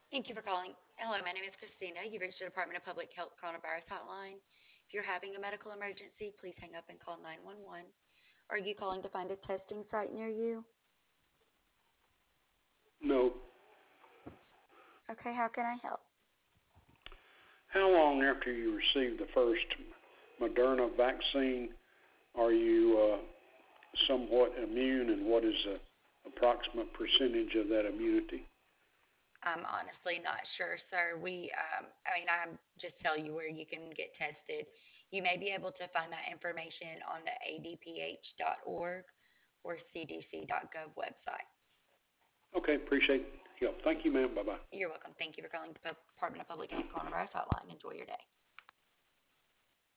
Thank you for calling. Hello, my name is Christina. You've reached the Department of Public Health Coronavirus Hotline. If you're having a medical emergency, please hang up and call 911. Are you calling to find a testing site near you? No. Okay, how can I help? How long after you receive the first Moderna vaccine are you somewhat immune, and what is the approximate percentage of that immunity? I'm honestly not sure, sir. I'm just tell you where you can get tested. You may be able to find that information on the adph.org or cdc.gov websites. Okay, appreciate the help. Thank you, ma'am. Bye bye. You're welcome. Thank you for calling the Department of Public Health Coronavirus Hotline. Enjoy your day.